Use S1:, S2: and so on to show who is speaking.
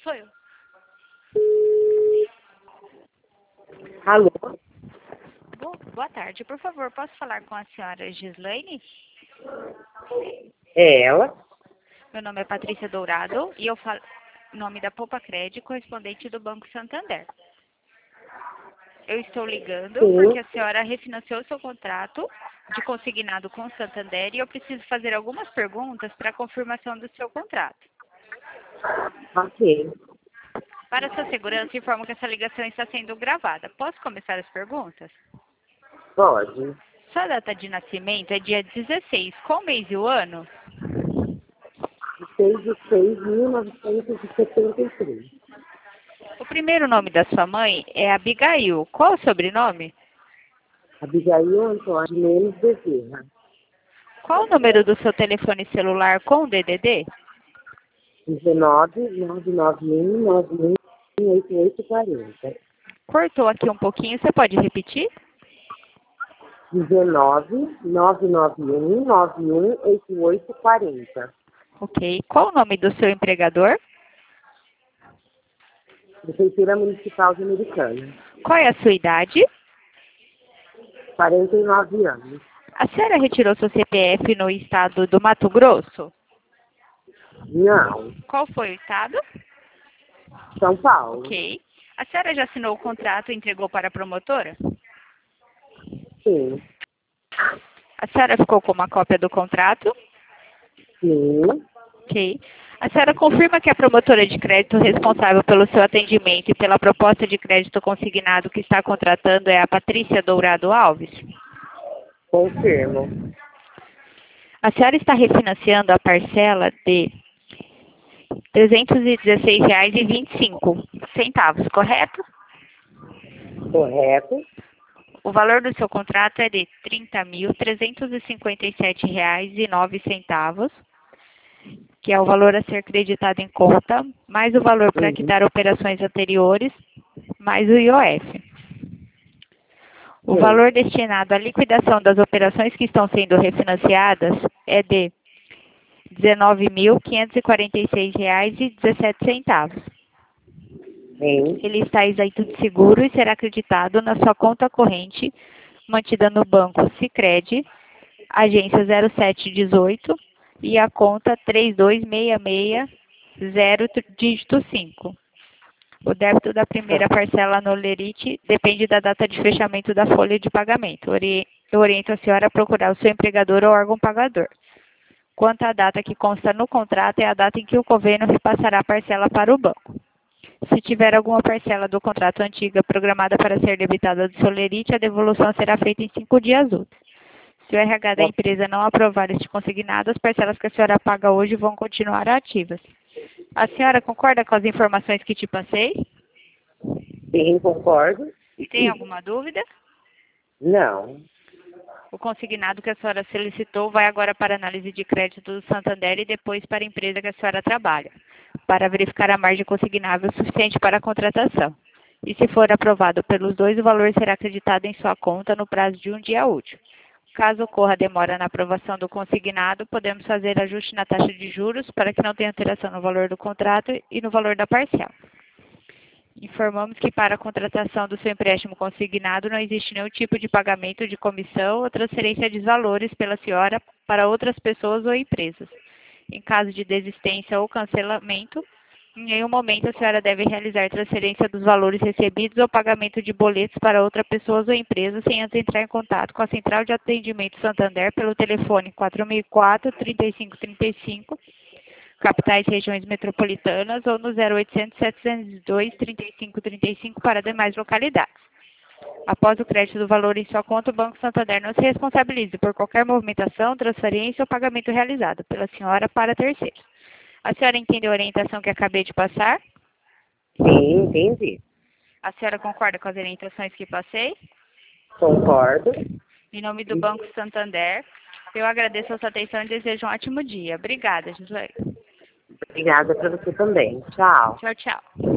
S1: Sou eu.
S2: Alô?
S1: Boa tarde. Por favor, posso falar com a senhora Gislaine?
S2: É ela?
S1: Meu nome é Patrícia Dourado e eu falo em nome da Poupa Crédito, correspondente do Banco Santander. Eu estou ligando
S2: Sim.
S1: porque a senhora refinanciou seu contrato de consignado com o Santander e eu preciso fazer algumas perguntas para a confirmação do seu contrato.
S2: Ok.
S1: Para sua segurança, informo que essa ligação está sendo gravada. Posso começar as perguntas?
S2: Pode.
S1: Sua data de nascimento é dia 16. Qual mês e o ano?
S2: 6/6/1973.
S1: O primeiro nome da sua mãe é Abigail. Qual o sobrenome?
S2: Abigail Antônio Menos Bezerra.
S1: Qual o número do seu telefone celular com DDD?
S2: 19/991/918840.
S1: Cortou aqui um pouquinho, você pode repetir?
S2: 19/991/918840.
S1: Ok. Qual o nome do seu empregador?
S2: Prefeitura Municipal de Americana.
S1: Qual é a sua idade?
S2: 49 anos.
S1: A senhora retirou seu CPF no estado do Mato Grosso?
S2: Não.
S1: Qual foi o estado?
S2: São Paulo.
S1: Ok. A senhora já assinou o contrato e entregou para a promotora?
S2: Sim.
S1: A senhora ficou com uma cópia do contrato?
S2: Sim.
S1: Ok. A senhora confirma que a promotora de crédito responsável pelo seu atendimento e pela proposta de crédito consignado que está contratando é a Patrícia Dourado Alves?
S2: Confirmo.
S1: A senhora está refinanciando a parcela de R$ 316,25, correto?
S2: Correto.
S1: O valor do seu contrato é de R$ 30.357,09, que é o valor a ser creditado em conta, mais o valor para quitar operações anteriores, mais o IOF. O valor destinado à liquidação das operações que estão sendo refinanciadas é de R$ 19.546,17.
S2: Sim.
S1: Ele está isento de seguro e será acreditado na sua conta corrente, mantida no banco Sicredi, agência 0718 e a conta 32660, dígito 5. O débito da primeira parcela no Lerite depende da data de fechamento da folha de pagamento. Eu oriento a senhora a procurar o seu empregador ou órgão pagador. Quanto à data que consta no contrato, é a data em que o convênio repassará a parcela para o banco. Se tiver alguma parcela do contrato antiga programada para ser debitada do seu Lerite, a devolução será feita em 5 dias úteis. Se o RH da empresa não aprovar este consignado, as parcelas que a senhora paga hoje vão continuar ativas. A senhora concorda com as informações que te passei?
S2: Sim, concordo.
S1: Tem alguma dúvida?
S2: Não.
S1: O consignado que a senhora solicitou vai agora para análise de crédito do Santander e depois para a empresa que a senhora trabalha, para verificar a margem consignável suficiente para a contratação. E se for aprovado pelos dois, o valor será acreditado em sua conta no prazo de um dia útil. Caso ocorra demora na aprovação do consignado, podemos fazer ajuste na taxa de juros para que não tenha alteração no valor do contrato e no valor da parcela. Informamos que para a contratação do seu empréstimo consignado não existe nenhum tipo de pagamento de comissão ou transferência de valores pela senhora para outras pessoas ou empresas. Em caso de desistência ou cancelamento, em nenhum momento a senhora deve realizar transferência dos valores recebidos ou pagamento de boletos para outras pessoas ou empresas sem antes entrar em contato com a Central de Atendimento Santander pelo telefone 4004-3535, capitais e regiões metropolitanas, ou no 0800-702-3535 para demais localidades. Após o crédito do valor em sua conta, o Banco Santander não se responsabiliza por qualquer movimentação, transferência ou pagamento realizado pela senhora para terceiros. A senhora entende a orientação que acabei de passar?
S2: Sim, entendi.
S1: A senhora concorda com as orientações que passei?
S2: Concordo.
S1: Em nome do Banco Santander, eu agradeço a sua atenção e desejo um ótimo dia. Obrigada, Gislaine.
S2: Obrigada para você também. Tchau.
S1: Tchau, tchau.